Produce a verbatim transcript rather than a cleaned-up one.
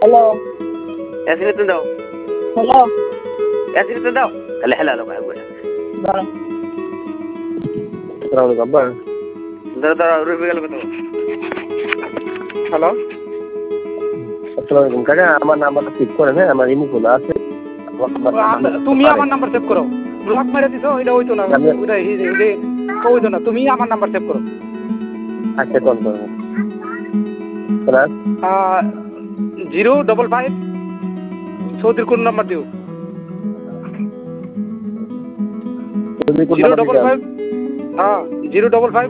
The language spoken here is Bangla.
হ্যালো এসিনে তো দাও হ্যালো এসিনে তো দাও তাহলে হেলা লোক আগুন দাঁড়ান আসসালামু আলাইকুম আব্বা দাঁড়া দাঁড়া রুবে গেল কত হ্যালো আসসালামু আলাইকুম কাকা আমার নাম্বারটা সেভ করেন হ্যাঁ আমার ইমো খোলা আছে তুমি আমার নাম্বার সেভ করো ব্লক মেরে দিছো এটা হইতো না ওইটা হইতো না তুমি আমার নাম্বার সেভ করো আচ্ছা কোন কোন জিরো ডবল ফাইভ চৌধুরী কোন নাম্বার দিও জিরো ডবল ফাইভ হ্যাঁ জিরো ডবল ফাইভ